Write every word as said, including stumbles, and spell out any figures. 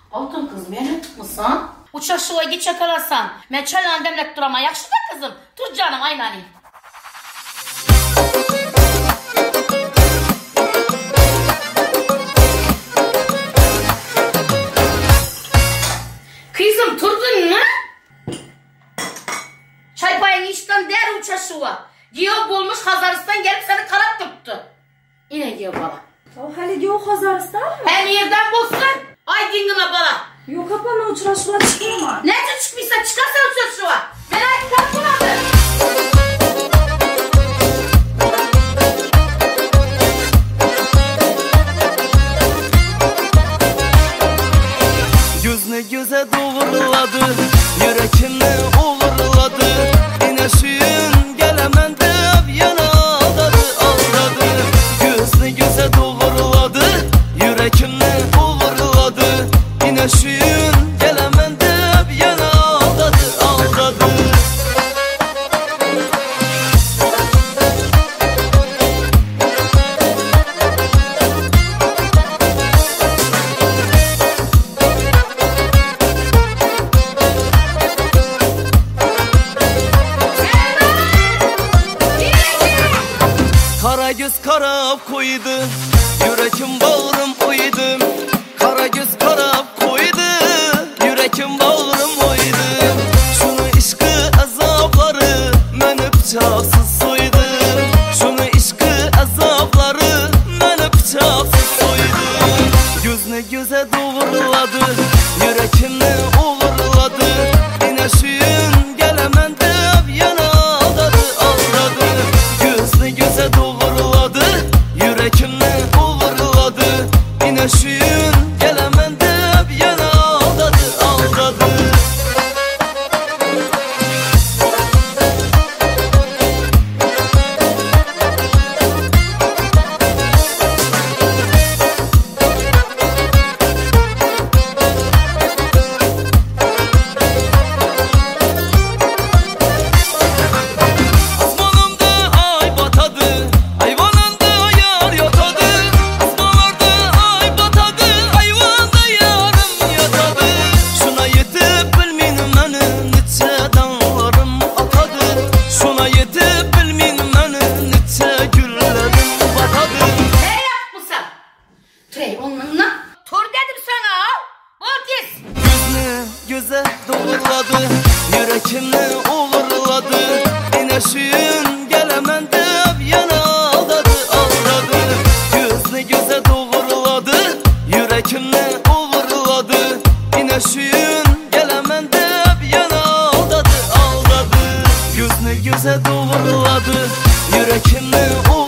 Altın kız beni tutmuşsan. Uçak şuva git çakalasan. Ben çayla demlek durama. Yakşı da kızım. Tut canım aynen. Kızım turdun mu? Çay payını içten der uçak şuva. Diyor bulmuş Hazaristan gelip seni kanat tuttu. Yine diyor bana. O hali diyor Hazaristan mı? Her yerden bulsun. Ay dingine bana. Yok apana uçak şuva çıkıyor mu? Nerede çıkmışsa çıkarsa uçak şuva. Merak kalkmadı. Gözüne göze doğruladı, yürekimle uğurladı. Yine suyun gelemen deyip yana aldadı, aldadı. Gözüne göze doğruladı, yürekimle uğurladı. Yine suyun gelemen deyip yana aldadı, aldadı. Kara göz kara koydu, yürekim bağrım oydu. Kara göz kara koydu, yürekim bağrım oydu. Şunu işkı azapları meni bıçaksız soydu. Şunu işkı azapları meni bıçaksız soydu. Gözüne göze doğruladı, yürekimle uğurladı. Yine suyun gelemen deyip yana aldadı, aldadı. Gözüne göze doğruladı, yürekimle uğurladı. Yine suyun gelemen deyip yana aldadı, aldadı. Göze doğruladı, yürekimle uğurladı. Yine suyun gelemen deyip yana aldadı, aldadı. Gözüne göze doğruladı, yürekimle uğurladı. Yine suyun gelemen deyip yana aldadı, aldadı. Gözüne göze doğruladı, yürekimle uğurladı.